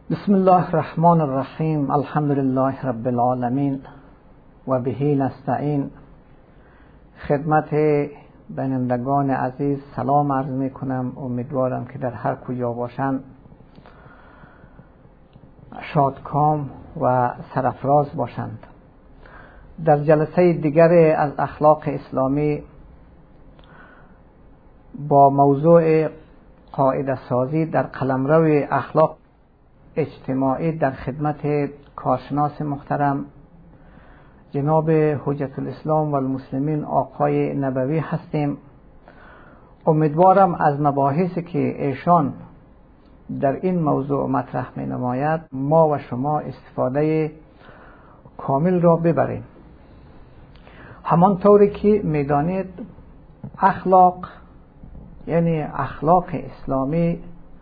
بسم الله الرحمن الرحیم. الحمد لله رب العالمین و به نستعین. خدمت بینندگان عزیز سلام عرض می کنم. امیدوارم که در هر کجا باشند شادکام و سرفراز باشند. در جلسه دیگر از اخلاق اسلامی با موضوع قاعده سازی در قلمرو اخلاق اجتماعی در خدمت کارشناس محترم جناب حجت الاسلام و المسلمین آقای نبوی هستیم. امیدوارم از مباحثی که ایشان در این موضوع مطرح می نماید ما و شما استفاده کامل را ببریم. همانطوری که میدانید اخلاق یعنی اخلاق اسلامی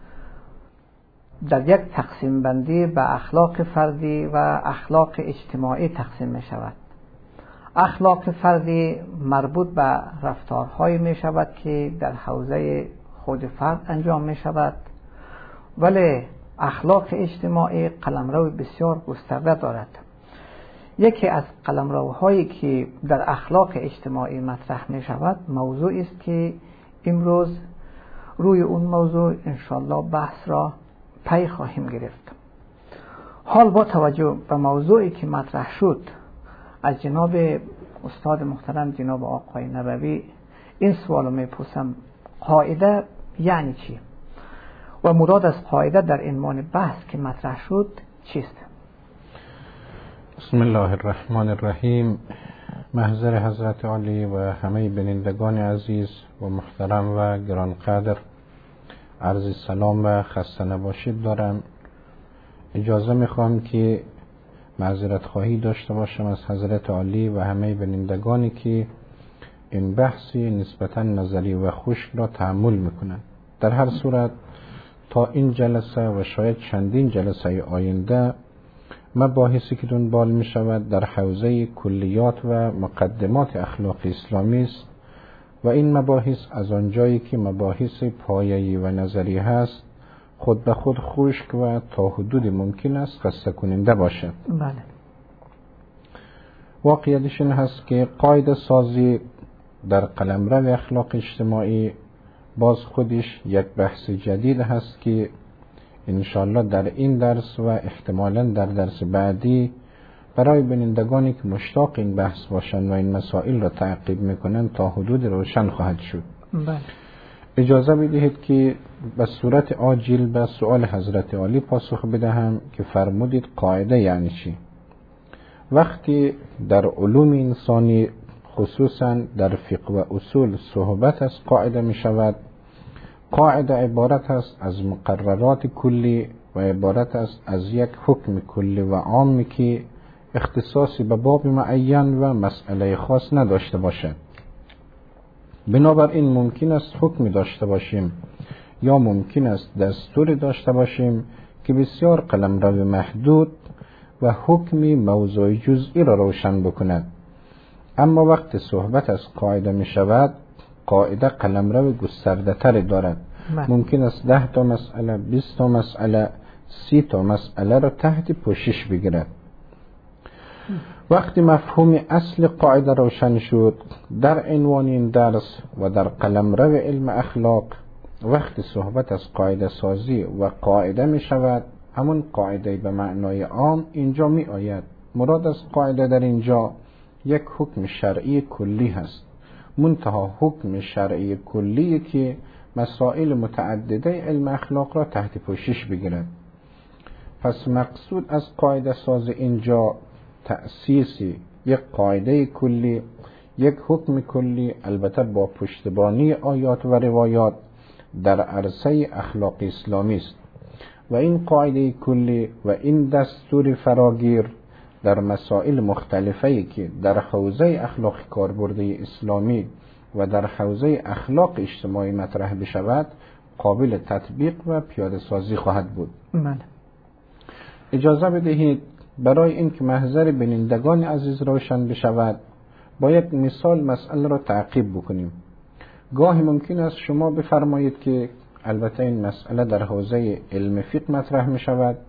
در یک تقسیم بندی به اخلاق فردی و اخلاق اجتماعی تقسیم می شود. اخلاق فردی مربوط به رفتارهایی می شود که در حوزه خود فرد انجام می شود، ولی اخلاق اجتماعی قلمرو بسیار گسترده دارد. یکی از قلمروهایی که در اخلاق اجتماعی مطرح می شود موضوعی است که امروز روی اون موضوع انشالله بحث را پی خواهیم گرفت. حال با توجه به موضوعی که مطرح شد از جناب استاد محترم جناب آقای نبوی این سوالو میپرسم: قاعده یعنی چی و مراد از قاعده در عنوان بحث که مطرح شد چیست؟ بسم الله الرحمن الرحیم. محضر حضرت عالی و همه بینندگان عزیز و محترم و گرانقدر عرض سلام و خسته نباشید دارم. اجازه میخوام که معذرت خواهی داشته باشم از حضرت عالی و همه بینندگانی که این بحثی نسبتا نظری و خشک را تحمل میکنند. در هر صورت تا این جلسه و شاید چندین جلسه آینده مباحثی که دنبال می شود در حوزه کلیات و مقدمات اخلاق اسلامی است و این مباحث از آنجایی که مباحث پایه‌ای و نظری هست خود به خود خشک و تا حدود ممکن است خسته کننده باشد. بله. واقعیتش این هست که قاعده سازی در قلمرو اخلاق اجتماعی باز خودش یک بحث جدید هست که انشالله در این درس و احتمالاً در درس بعدی برای بینندگانی که مشتاق این بحث باشند و این مسائل را تعقیب میکنند تا حدود روشن خواهد شد. بله. اجازه بدهید که به صورت عاجل به سؤال حضرت عالی پاسخ بدهم که فرمودید قاعده یعنی چی؟ وقتی در علوم انسانی خصوصاً در فقه و اصول صحبت از قاعده می شود، قاعده عبارت است از مقررات کلی و عبارت است از یک حکم کلی و عامی که اختصاصی به باب معین و مسئله خاص نداشته باشد. بنابراین ممکن است حکمی داشته باشیم یا ممکن است دستوری داشته باشیم که بسیار قلمرو محدود و حکمی موضوع جزئی را روشن بکند. اما وقت صحبت از قاعده می شود قاعده قلمرو گسترده تری دارد. ممکن است 10 تا مسئله، 20 تا مسئله، 30 تا مسئله را تحت پوشش بگیرد. وقتی مفهوم اصل قاعده روشن شد در عنوان این درس و در قلمرو علم اخلاق، وقتی صحبت از قاعده سازی و قاعده می شود همون قاعده به معنای عام اینجا می آید. مراد از قاعده در اینجا یک حکم شرعی کلی هست، منتها حکم شرعی کلی که مسائل متعدده علم اخلاق را تحت پوشش بگیرد. پس مقصود از قاعده ساز اینجا تأسیس یک قاعده کلی، یک حکم کلی، البته با پشتبانی آیات و روایات در عرصه اخلاق اسلامی است و این قاعده کلی و این دستور فراگیر در مسائل مختلفی که در حوزه اخلاق کاربرد اسلامی و در حوزه اخلاق اجتماعی مطرح بشود قابل تطبیق و پیاده سازی خواهد بود. بله. اجازه بدهید برای اینکه محضر بینندگان عزیز روشن بشود با یک مثال مسئله را تعقیب بکنیم. گاهی ممکن است شما بفرمایید که البته این مسئله در حوزه علم فقه مطرح می شود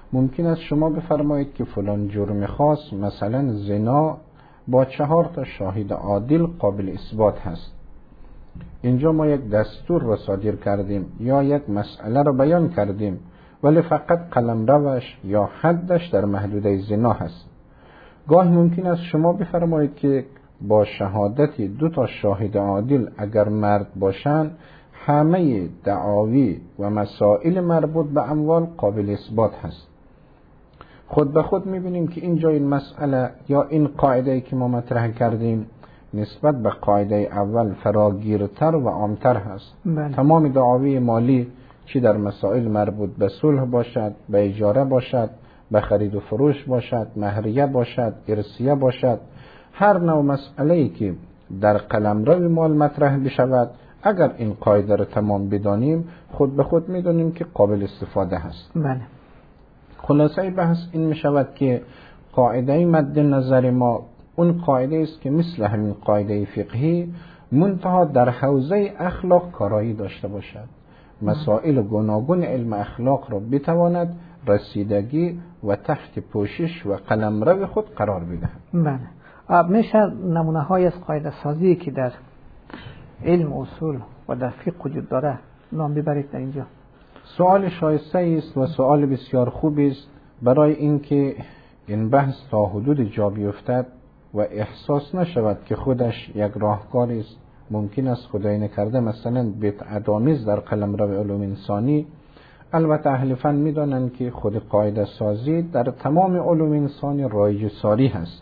ممکن است شما بفرمایید که فلان جرم خاص مثلا زنا با 4 شاهد عادل قابل اثبات هست. اینجا ما یک دستور را صادر کردیم یا یک مسئله را بیان کردیم ولی فقط قلمروش یا حدش در محدوده زنا هست. گاهی ممکن است شما بفرمایید که با شهادت 2 شاهد عادل اگر مرد باشند همه دعاوی و مسائل مربوط به اموال قابل اثبات هست. خود به خود میبینیم که اینجا این مسئله یا این قاعده که ما مطرح کردیم نسبت به قاعده اول فراگیرتر و عامتر هست. تمام دعاوی مالی چی در مسائل مربوط به صلح باشد، به اجاره باشد، به خرید و فروش باشد، مهریه باشد، ارثیه باشد، هر نوع مسئله‌ای که در قلمرو مال مطرح بشود اگر این قاعده را تمام بدانیم خود به خود میدونیم که قابل استفاده هست. بله. خلاصه بحث این می شود که قاعده مد نظر ما اون قاعده است که مثل همین قاعده فقهی منتها در حوزه اخلاق کارایی داشته باشد، مسائل گوناگون علم اخلاق را بتواند رسیدگی و تحت پوشش و قلمرو خود قرار بدهد. بله. میشه نمونه های از قاعده سازی که در علم اصول و در فقه وجود داره نام ببرید در اینجا؟ سوال شایسته است و سوال بسیار خوب است برای اینکه این بحث تا حدود جا بیفتد و احساس نشود که خودش یک راهکار است. ممکن است خدای نکرده مثلا بدعت‌آمیز در قلمرو علوم انسانی. البته اهل فن میدانند که خود قاعده سازی در تمام علوم انسانی رایج ساری هست.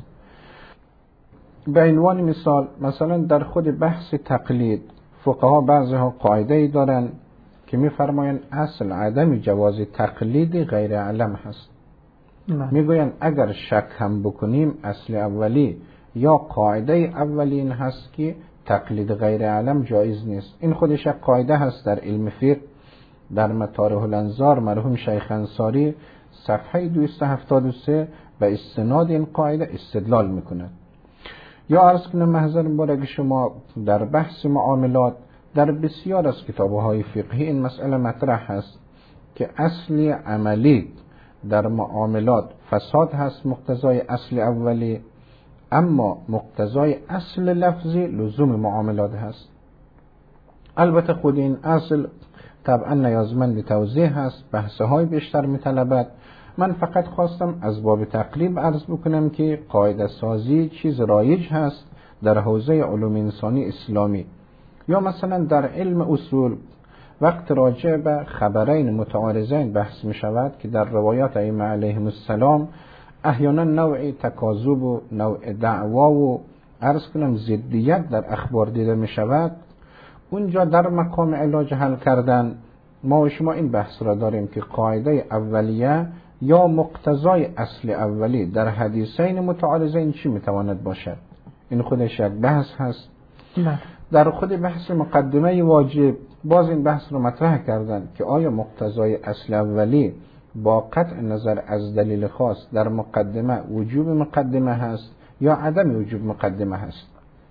به عنوان مثال مثلا در خود بحث تقلید فقها بعضها قاعده ای دارند که میفرمایند اصل عدم جواز تقلید غیر علم هست. میگویند اگر شک هم بکنیم اصل اولی یا قاعده اولین هست که تقلید غیر علم جایز نیست. این خودش قاعده هست در علم فقه. در مطارح الانظار مرحوم شیخ انصاری صفحه 273 به استناد این قاعده استدلال میکند. یا عرض کنم محضر مبارک شما در بحث معاملات در بسیار از کتاب‌های فقهی این مسئله مطرح هست که اصلی عملی در معاملات فساد هست مقتضای اصل اولی، اما مقتضای اصل لفظی لزوم معاملات هست. البته خود این اصل طبعا نیازمند توضیح هست، بحث‌های بیشتر می‌طلبد. من فقط خواستم از باب تقریب عرض بکنم که قاعده سازی چیز رایج هست در حوزه علوم انسانی اسلامی. یا مثلا در علم اصول وقت راجع به خبرین متعارضین بحث می شود که در روایات ائمه علیهم السلام احیانا نوع تکاذب و نوع دعوا و عرض کنم ضدیت در اخبار دیده می شود، اونجا در مقام علاج حل کردن ما و شما این بحث را داریم که قاعده اولیه یا مقتضای اصل اولی در حدیثین متعارضین چی می تواند باشد. این خودش یک بحث هست. در خود بحث مقدمه واجب باز این بحث رو مطرح کردن که آیا مقتضای اصل اولی با قطع نظر از دلیل خاص در مقدمه وجوب مقدمه هست یا عدم وجوب مقدمه هست.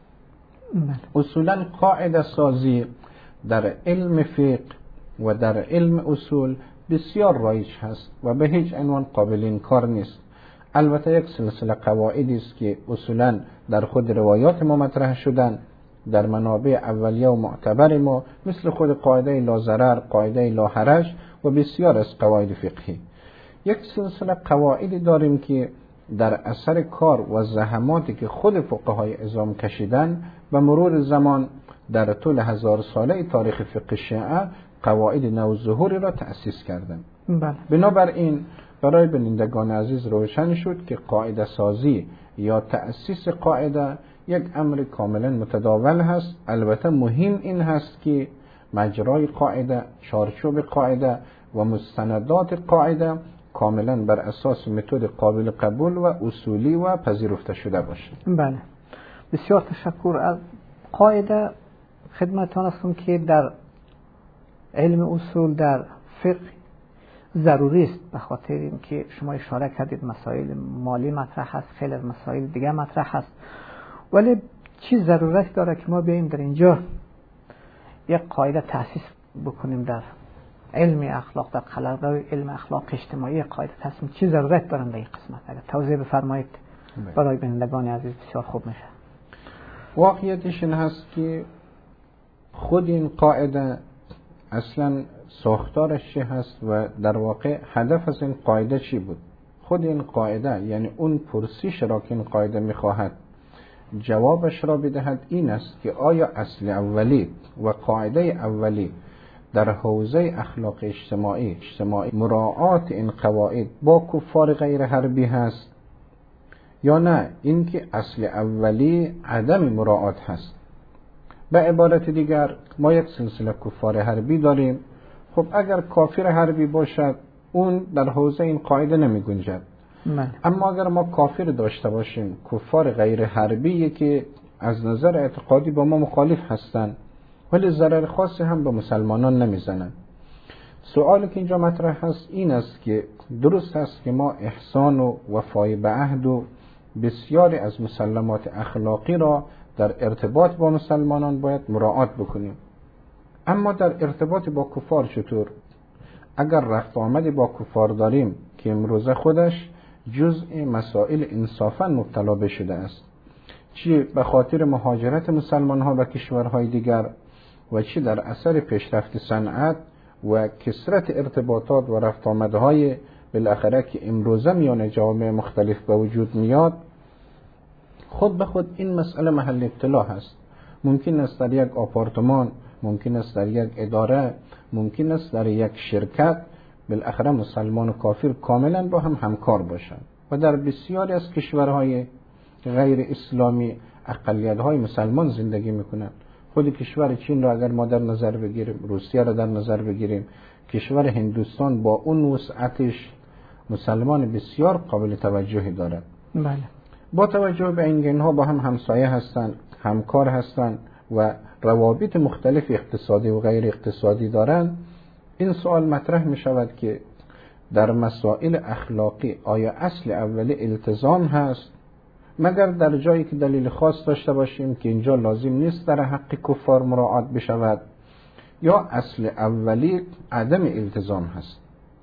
اصولا قاعده سازی در علم فقه و در علم اصول بسیار رایج هست و به هیچ عنوان قابل انکار نیست. البته یک سلسله قواعدی است که اصولا در خود روایات ما مطرح شدن در منابع اولیه و معتبر ما، مثل خود قاعده لا ضرر، قاعده لا حرج و بسیار از قواعد فقهی. یک سلسله قواعدی داریم که در اثر کار و زحماتی که خود فقهای عظام کشیدن و مرور زمان در طول 1000 ساله تاریخ فقه شیعه قواعد نوظهوری را تأسیس کردند. بنابراین برای بینندگان عزیز روشن شد که قاعده سازی یا تأسیس قاعده یک امر کاملا متداول هست. البته مهم این هست که مجرای قاعده، چارچوب قاعده و مستندات قاعده کاملا بر اساس متد قابل قبول و اصولی و پذیرفته شده باشد. بله، بسیار تشکر. از قاعده خدمتتان هستم که در علم اصول در فقه ضروری است، به خاطر اینکه شما اشاره کردید مسائل مالی مطرح هست، خیلی از مسائل دیگه مطرح هست، ولی چی ضرورت داره که ما بیاییم در اینجا یک قاعده تأسیس بکنیم در علم اخلاق در قلمرو علم اخلاق اجتماعی قاعده تصمیم چی ضرورت دارن به این قسمت؟ اگر توضیح بفرمایید برای بینندگان عزیز بسیار خوب میشه. واقعیتش این هست که خود این قاعده اصلا ساختارش چی هست و در واقع هدف از این قاعده چی بود؟ خود این قاعده یعنی اون پرسش را که این قاعده میخواهد جوابش را بدهد این است که آیا اصل اولی و قاعده اولی در حوزه اخلاق اجتماعی مراعات این قواعد با کفار غیر حربی هست یا نه اینکه اصل اولی عدم مراعات هست. به عبارت دیگر ما یک سلسله کفار حربی داریم. خب اگر کافر حربی باشد اون در حوزه این قاعده نمی گنجد. اما اگر ما کافر داشته باشیم کفار غیر حربی که از نظر اعتقادی با ما مخالف هستند ولی ضرر خاصی هم به مسلمانان نمیزنند، سوالی که اینجا مطرح هست این است که درست است که ما احسان و وفای به عهد و بسیاری از مسلمات اخلاقی را در ارتباط با مسلمانان باید مراعات بکنیم، اما در ارتباط با کفار چطور؟ اگر رفت آمدی با کفار داریم که امروزه خودش جزء مسائل انصافا مبتلا بشده است، چی به خاطر مهاجرت مسلمان ها به کشورهای دیگر و چی در اثر پیشرفت صنعت و کثرت ارتباطات و رفت آمدهای بالاخره که امروزه میان جوامع مختلف به وجود میاد، خود به خود این مسئله محل ابتلا هست. ممکن است در یک آپارتمان، ممکن است در یک اداره، ممکن است در یک شرکت بالاخره مسلمان و کافر کاملا با هم همکار باشند و در بسیاری از کشورهای غیر اسلامی اقلیت‌های مسلمان زندگی میکنند. خود کشور چین را اگر ما در نظر بگیریم، روسیه را در نظر بگیریم، کشور هندوستان با اون وسعتش مسلمان بسیار قابل توجهی دارد. بله. با توجه به اینها با هم همسایه هستند، همکار هستند و روابط مختلف اقتصادی و غیر اقتصادی دارند. این سوال مطرح می شود که در مسائل اخلاقی آیا اصل اولی التزام هست مگر در جایی که دلیل خاص داشته باشیم که اینجا لازم نیست در حق کفار مراعات بشود، یا اصل اولی عدم التزام هست؟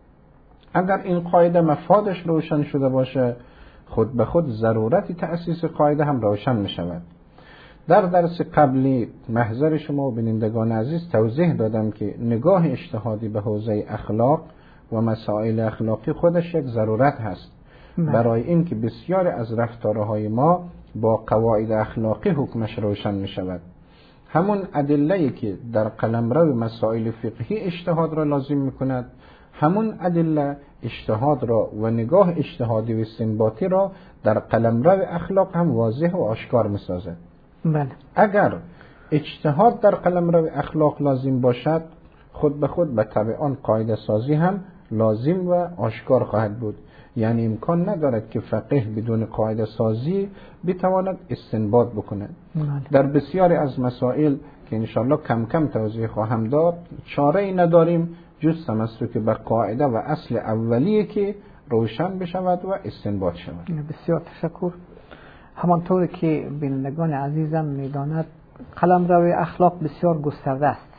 اگر این قاعده مفادش روشن شده باشه خود به خود ضرورت تأسیس قاعده هم روشن می شود. در درس قبلی محضر شما و بینندگان عزیز توضیح دادم که نگاه اجتهادی به حوزه اخلاق و مسائل اخلاقی خودش یک ضرورت هست برای این که بسیار از رفتارهای ما با قواعد اخلاقی حکمش روشن می شود. همون ادله‌ای که در قلمرو مسائل فقهی اجتهاد را لازم می کند، همون ادله اجتهاد را و نگاه اجتهادی و استنباطی را در قلمرو اخلاق هم واضح و آشکار می سازد. بله. اگر اجتهاد در قلمرو اخلاق لازم باشد خود به خود به تبع آن قاعده سازی هم لازم و آشکار خواهد بود. یعنی امکان ندارد که فقیه بدون قاعده سازی بتواند استنباط بکند. در بسیاری از مسائل که انشاءالله کم کم توضیح خواهم داد چاره‌ای نداریم جز تمسک به قاعده و اصل اولیه که روشن بشود و استنباط شود. بسیار تشکر. همانطور که بینندگان عزیزم میداند قلمرو اخلاق بسیار گسترده است،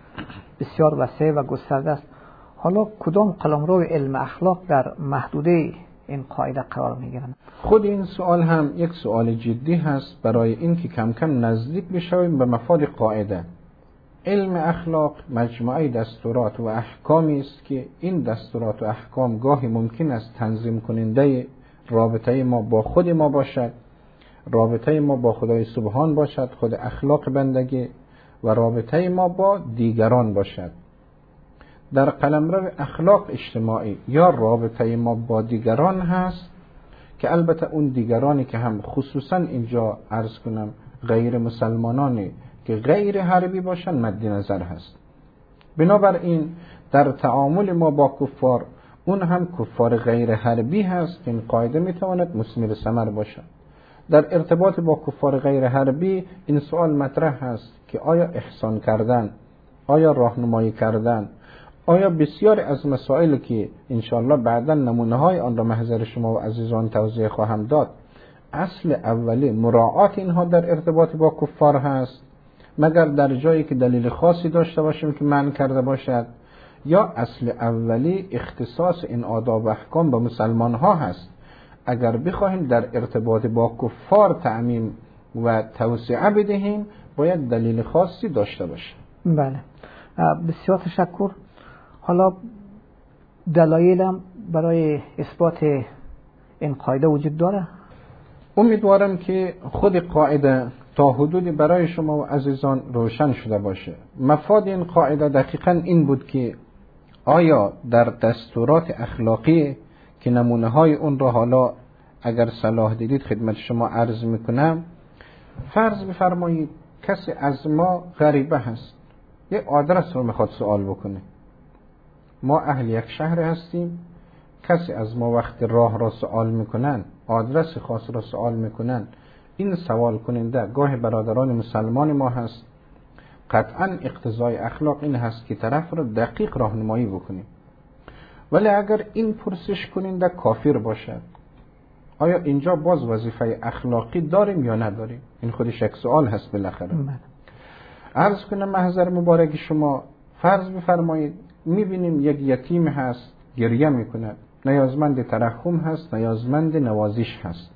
بسیار وسیع و گسترده است. حالا کدام قلمرو علم اخلاق در محدوده این قاعده قرار میگیرند؟ خود این سوال هم یک سوال جدی هست برای اینکه کم کم نزدیک بشویم به مفاد قاعده. علم اخلاق مجموعه دستورات و احکامی است که این دستورات و احکام گاهی ممکن است تنظیم کننده رابطه ما با خود ما باشد، رابطه ما با خدای سبحان باشد، خود اخلاق بندگی، و رابطه ما با دیگران باشد. در قلمرو اخلاق اجتماعی یا رابطه ما با دیگران هست که البته اون دیگرانی که هم خصوصا اینجا عرض کنم غیر مسلمانانی که غیر حربی باشن مد نظر هست. بنابراین در تعامل ما با کفار اون هم کفار غیر حربی هست که این قاعده میتواند مثمر ثمر باشد. در ارتباط با کفار غیر حربی این سوال مطرح هست که آیا احسان کردن، آیا راهنمایی کردن، آیا بسیار از مسائل که انشاءالله بعدا نمونه‌های آن را محضر شما و عزیزان توضیح خواهم داد اصل اولی مراعات اینها در ارتباط با کفار هست مگر در جایی که دلیل خاصی داشته باشیم که منع کرده باشد، یا اصل اولی اختصاص این آداب و احکام به مسلمان ها هست؟ اگر بخواهیم در ارتباط با کفار تعمیم و توسعه بدهیم باید دلیل خاصی داشته باشه. بله، بسیار تشکر. حالا دلایلم برای اثبات این قاعده وجود داره؟ امیدوارم که خود قاعده تا حدودی برای شما و عزیزان روشن شده باشه. مفاد این قاعده دقیقاً این بود که آیا در دستورات اخلاقی که نمونه های اون را حالا اگر صلاح دیدید خدمت شما عرض میکنم، فرض بفرمایید کسی از ما غریبه هست، یک آدرس رو میخواد سوال بکنه. ما اهل یک شهر هستیم، کسی از ما وقت راه را سوال میکنن، آدرس خاص را سوال میکنن، این سوال کننده گاه برادران مسلمان ما هست، قطعا اقتضای اخلاق این هست که طرف را دقیق راهنمایی بکنیم. ولی اگر این پرسش کننده کافر باشد، آیا اینجا باز وظیفه اخلاقی داریم یا نداریم؟ این خودش یک سوال هست بالاخره. عرض کنم محضر مبارک شما، فرض بفرمایید میبینیم یک یتیم هست گریه میکنه، نیازمند ترحم هست، نیازمند نوازش هست.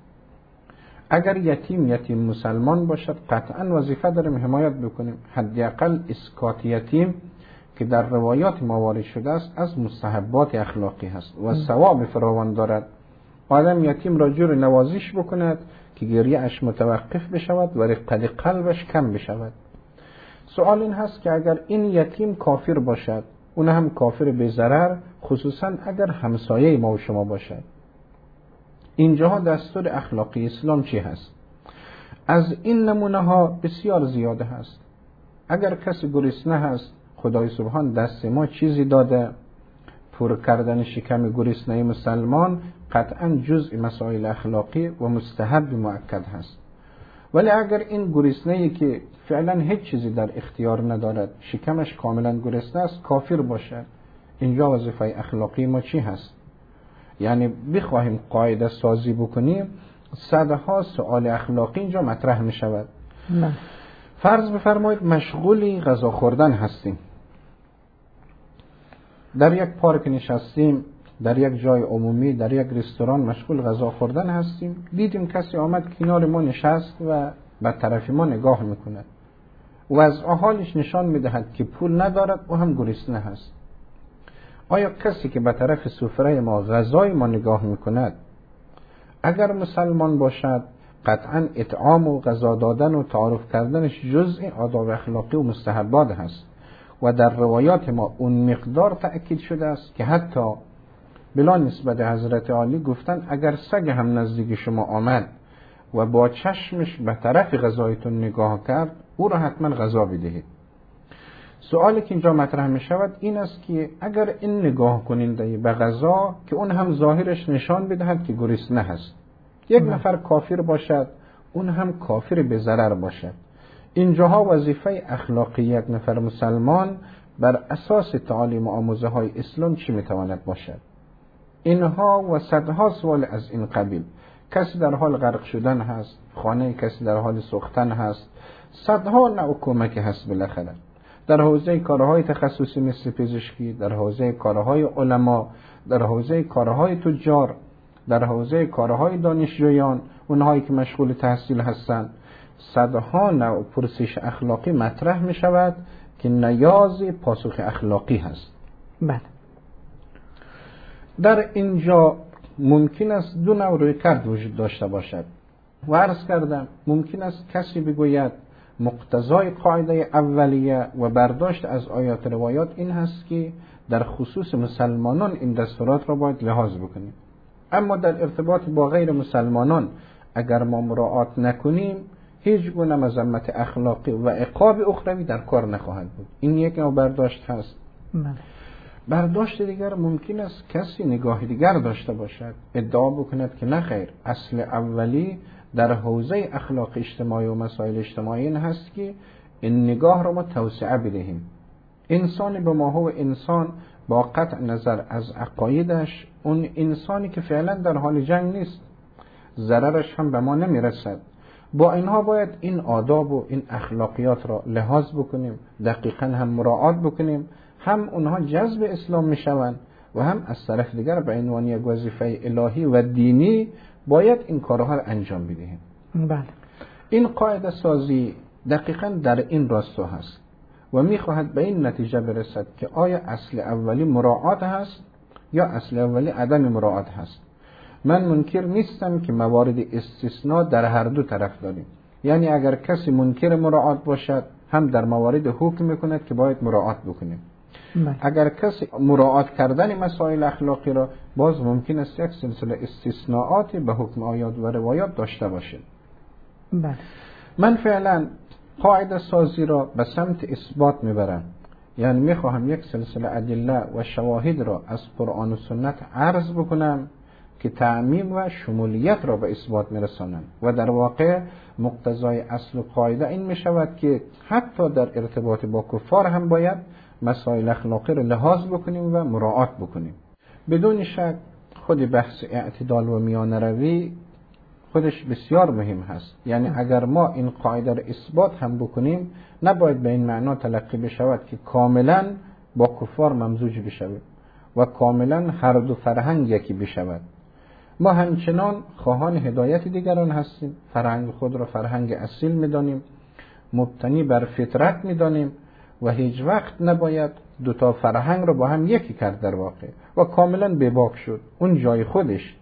اگر یتیم مسلمان باشد قطعا وظیفه داریم حمایت بکنیم. حداقل اسکات یتیم که در روایات ما وارد شده است از مستحبات اخلاقی هست و ثواب فراوان دارد. آدم یتیم را جور نوازش بکند که گریه اش متوقف بشود و رقت قلبش کم بشود. سوال این هست که اگر این یتیم کافر باشد، اون هم کافر به ضرر، خصوصا اگر همسایه ما و شما باشد، اینجاها دستور اخلاقی اسلام چی هست؟ از این نمونه ها بسیار زیاده هست. اگر کسی گرسنه هست، خدای سبحان دست ما چیزی داده، پر کردن شکم گرسنه مسلمان قطعا جزء مسائل اخلاقی و مستحب مؤکد هست. ولی اگر این گرسنه‌ای که فعلا هیچ چیزی در اختیار ندارد، شکمش کاملا گرسنه است، کافر باشد، اینجا وظیفه اخلاقی ما چی هست؟ یعنی بخواهیم قاعده سازی بکنیم، صدها سوال اخلاقی اینجا مطرح می شود. فرض بفرمایید مشغولی غذا خوردن هستیم، در یک پارک نشستیم، در یک جای عمومی، در یک رستوران مشغول غذا خوردن هستیم، دیدیم کسی آمد کنار ما نشست و به طرف ما نگاه میکند و از حالش نشان میدهد که پول ندارد و هم گرسنه هست. آیا کسی که به طرف سفره ما غذای ما نگاه میکند اگر مسلمان باشد، قطعا اطعام و غذا دادن و تعارف کردنش جزء آداب اخلاقی و مستحبات هست و در روایات ما اون مقدار تأکید شده است که حتی بلا نسبت حضرت علی گفتن اگر سگ هم نزدیک شما آمد و با چشمش به طرف غذایتون نگاه کرد، او را حتما غذا بدهید. سوالی که اینجا مطرح می شود این است که اگر این نگاه کننده به غذا که اون هم ظاهرش نشان بدهد که گرسنه هست، یک نفر کافر باشد، اون هم کافر به ضرر باشد، اینجاها وظیفه اخلاقی یک نفر مسلمان بر اساس تعالیم و آموزه های اسلام چی می تواند باشد؟ اینها و صدها سوال از این قبیل. کسی در حال غرق شدن هست، خانه کسی در حال سوختن هست، صدها نوع کمک هست بالاخره در حوزه کارهای تخصصی مثل پزشکی، در حوزه کارهای علما، در حوزه کارهای تجار، در حوزه کارهای دانشجویان، اونهایی که مشغول تحصیل هستند. صدها نوع پرسش اخلاقی مطرح می شود که نیاز پاسخ اخلاقی هست. بله. در اینجا ممکن است دو نوع رویکرد وجود داشته باشد و عرض کردم ممکن است کسی بگوید مقتضای قاعده اولیه و برداشت از آیات روایات این هست که در خصوص مسلمانان این دستورات را باید لحاظ بکنیم، اما در ارتباط با غیر مسلمانان اگر ما مراعات نکنیم هیچ گونه مذمت اخلاقی و عقاب اخروی در کار نخواهد بود. این یک نوع برداشت هست. برداشت دیگر ممکن است کسی نگاه دیگر داشته باشد، ادعا بکند که نه خیر، اصل اولی در حوزه اخلاق اجتماعی و مسائل اجتماعی این هست که این نگاه را ما توسعه بدهیم. انسان به ماهو انسان با قطع نظر از عقایدش، اون انسانی که فعلا در حال جنگ نیست، ضررش هم به ما نمیرسد، با اینها باید این آداب و این اخلاقیات را لحاظ بکنیم، دقیقا هم مراعات بکنیم. هم اونها جذب اسلام میشوند و هم از طرف دیگر به عنوان یک وظیفه الهی و دینی باید این کارها را انجام بدهیم. بله. این قاعده سازی دقیقاً در این راستا هست و میخواهد به این نتیجه برسد که آیا اصل اولی مراعات هست یا اصل اولی عدم مراعات هست. من منکر نیستم که موارد استثناء در هر دو طرف داریم. یعنی اگر کسی منکر مراعات باشد هم در موارد حکم میکند که باید مراعات بکنیم. اگر کسی مراعات کردن مسائل اخلاقی را باز ممکن است یک سلسله استثناءاتی به حکم آیات و روایات داشته باشه. بله. من فعلا قاعده سازی را به سمت اثبات میبرم. یعنی میخواهم یک سلسله ادله و شواهد را از قرآن و سنت عرض بکنم که تعمیم و شمولیت را به اثبات میرسانم و در واقع مقتضای اصل و قاعده این میشود که حتی در ارتباط با کفار هم باید مسائل اخلاقی را لحاظ بکنیم و مراعات بکنیم. بدون شک خود بحث اعتدال و میانه روی خودش بسیار مهم هست. یعنی اگر ما این قاعده را اثبات هم بکنیم نباید به این معنا تلقی بشود که کاملا با کفار ممزوج بشویم و کاملا هر دو فرهنگ یکی بشود. ما همچنان خواهان هدایت دیگران هستیم، فرهنگ خود را فرهنگ اصیل می‌دانیم، مبتنی بر فطرت می‌دانیم و هیچ وقت نباید دو تا فرهنگ را با هم یکی کرد در واقع و کاملا بی‌باک شد اون جای خودش.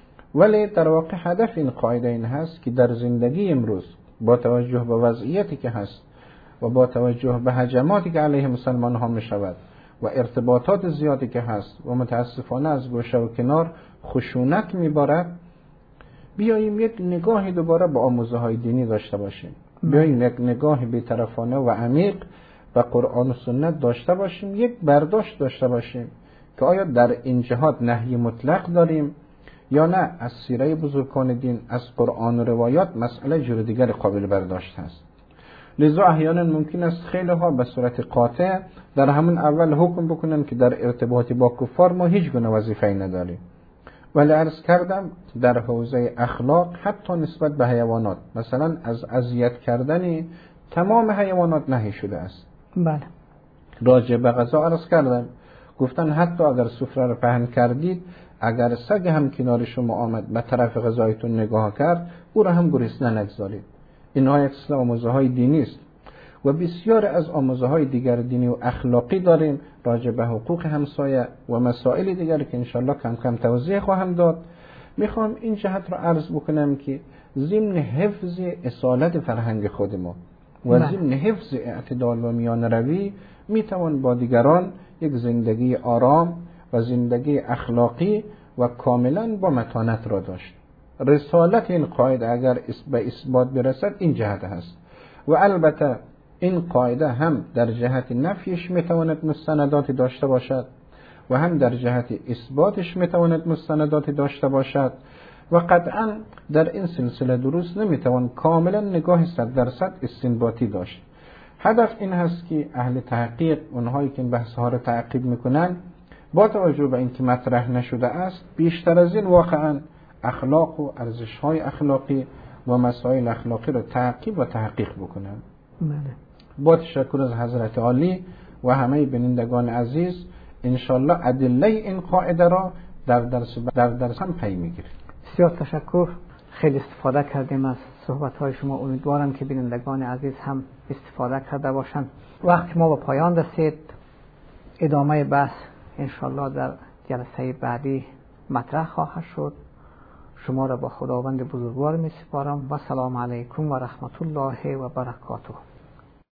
ولی در واقع هدف این قاعده این هست که در زندگی امروز با توجه به وضعیتی که هست و با توجه به هجماتی که علیه مسلمان ها می شود و ارتباطات زیادی که هست و متاسفانه از گوشه و کنار خشونت می بارد، بیاییم یک نگاهی دوباره به آموزه های دینی داشته باشیم. بیاییم یک نگاه بی‌طرفانه و عمیق به قرآن و سنت داشته باشیم، یک برداشت داشته باشیم که آیا در این جهات نهی مطلق داریم یا نه از سیره بزرگان دین از قرآن و روایات مسئله جور دیگر قابل برداشت هست. لذا احیانا ممکن است خیلی ها به صورت قاطع در همون اول حکم بکنن که در ارتباطی با کفار ما هیچ گونه وظیفه‌ای نداریم. ولی عرض کردم در حوزه اخلاق حتی نسبت به حیوانات مثلا از اذیت کردن تمام حیوانات نهی شده است. بله. راجع به غذا عرض کردم گفتن حتی اگر سفره رو پهن کردید اگر سگ هم کنار شما آمد به طرف غذایتون نگاه کرد او را هم گرسنه نگذارید. اینها یک سلسله آموزه های دینی است و بسیار از آموزه های دیگر دینی و اخلاقی داریم راجع به حقوق همسایه و مسائل دیگر که انشالله کم کم توضیح خواهم داد. میخوام این جهت را عرض بکنم که ضمن حفظ اصالت فرهنگ خود ما و ضمن حفظ اعتدال و میانه روی میتوان با دیگران یک زندگی آرام و زندگی اخلاقی و کاملا با متانت را داشت. رسالت این قاعده اگر به اثبات برسد این جهت هست و البته این قاعده هم در جهت نفیش میتواند مستنداتی داشته باشد و هم در جهت اثباتش میتواند مستنداتی داشته باشد و قطعا در این سلسله درست نمیتوان کاملا نگاه 100% استنباطی داشت. هدف این هست که اهل تحقیق اونهایی که این بحث‌ها را تعقیب میکنن با توجه به اینکه مطرح نشده است بیشتر از این واقعا اخلاق و ارزش‌های اخلاقی و مسائل اخلاقی را تعقیب و تحقیق بکنن. بله. با تشکر از حضرت عالی و همه بینندگان عزیز انشالله ادله این قاعده را در درس هم پی میگیریم. بسیار تشکر. خیلی استفاده کردیم از صحبت‌های شما. امیدوارم که بینندگان عزیز هم استفاده کرده باشند. وقتی ما به پایان رسید ادامه بحث انشالله در جلسه بعدی مطرح خواهد شد. شما را با خداوند بزرگوار می سپارم و سلام علیکم و رحمت الله و برکاته.